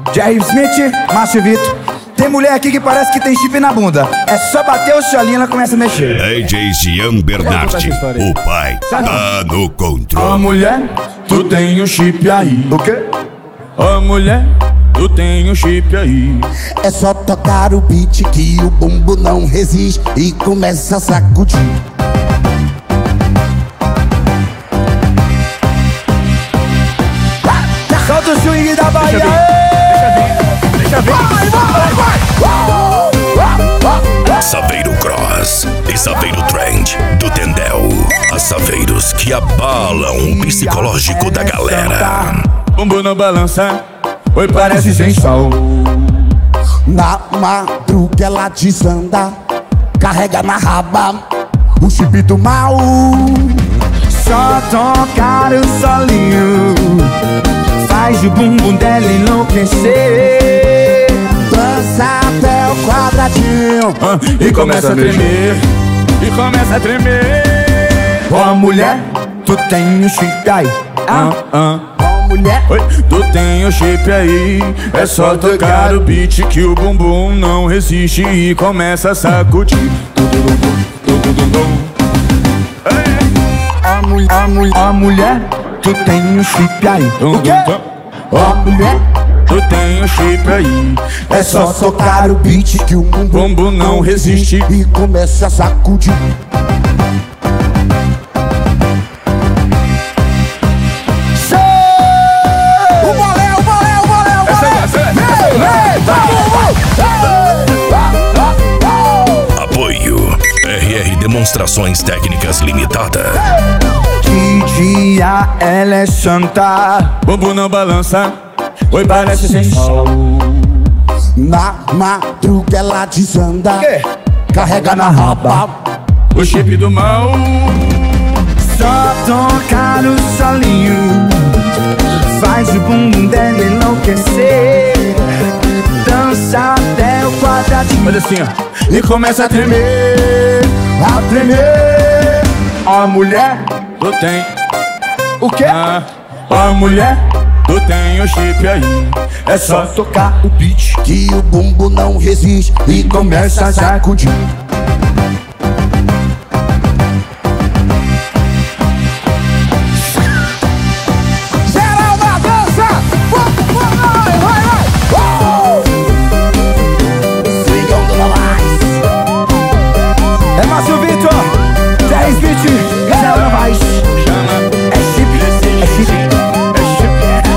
Jerry Smith, Márcio Vitor. Tem mulher aqui que parece que tem chip na bunda. É só bater o cholinho e ela começa a mexer. DJ Jean Bernardi, o pai tá no Ó, controle. mulher, tu tem um chip aí. O quê? Ó, mulher, tu tem um chip aí. É só tocar o beat que o bumbo não resiste e começa a sacudir. Solta o swing da Bahia. Deixa vir. Saveiro Cross e Saveiro Trend do Tendel. As saveiros que abalam o psicológico da galera. Bumbum na balança, oi, parece sensual. Na madruga ela desanda, carrega na raba o chip do mal. Só tocar o solinho faz o bumbum dela enlouquecer. Dança até o quadradinho E começa a tremer, e começa a tremer. Ó, mulher, tu tem um chip aí. Ó, mulher, Oi, tu tem o chip aí. É só tocar o beat que o bumbum não resiste e começa a sacudir. Ó, mulher, tu tem um chip aí. O quê? Ó, mulher, tu tem um chip aí. é só tocar o beat que o bumbum não resiste e começa a sacudir. Apoio RR Demonstrações Técnicas Limitada. Que dia ela é santa. Bumbum não balança, oi, parece sensual. Na madruga ela desanda, Quê? carrega na raba O chip do mal. Só tocar o solinho faz o bumbum dela enlouquecer. Dança até o quadradinho, olha assim, ó, e começa a tremer, a tremer. Ó, mulher, tu tem o quê? Ó, mulher, tu tem o chip aí. É só tocar o beat que o bumbo não resiste e começa a sacudir. Geral na dança, vai! Swingão do Novais. É Márcio Vitor, 10 bits, Zé Novais. É chip, é chip, é chip.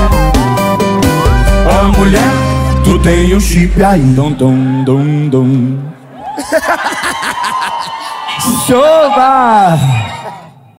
Ó, mulher, tu tem um chip aí. Dum, dum, dum, dum. Chova!